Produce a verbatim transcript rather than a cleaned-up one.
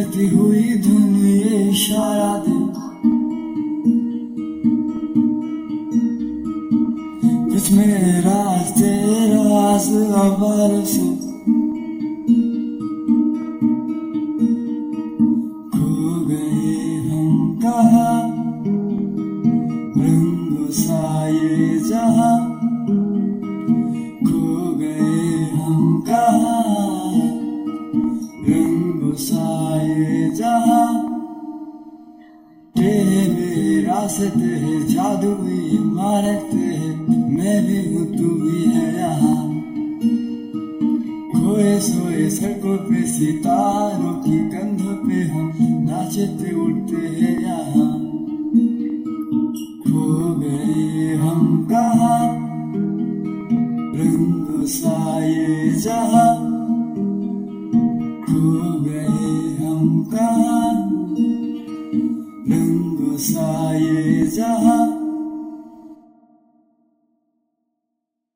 बहती हुई धुन ये इशारा दे, कुछ मेरे राज तेरे राज अबार से खो गए हम कहाँ, रंगों सा ये जहां, खो गए हम कहाँ, रंगों सा ये जहां। तेरे रास्ते है जादुई इमारतें है, मैं भी हूँ तू भी है यहाँ। खोए सोए सड़कों पे सितारों की कंधों पे हम नाचते उड़ते हैं यहाँ। खो गए हम कहाँ, रंगों सा ये जहां, खो गए हम कहाँ, रंगों सा ये जहां।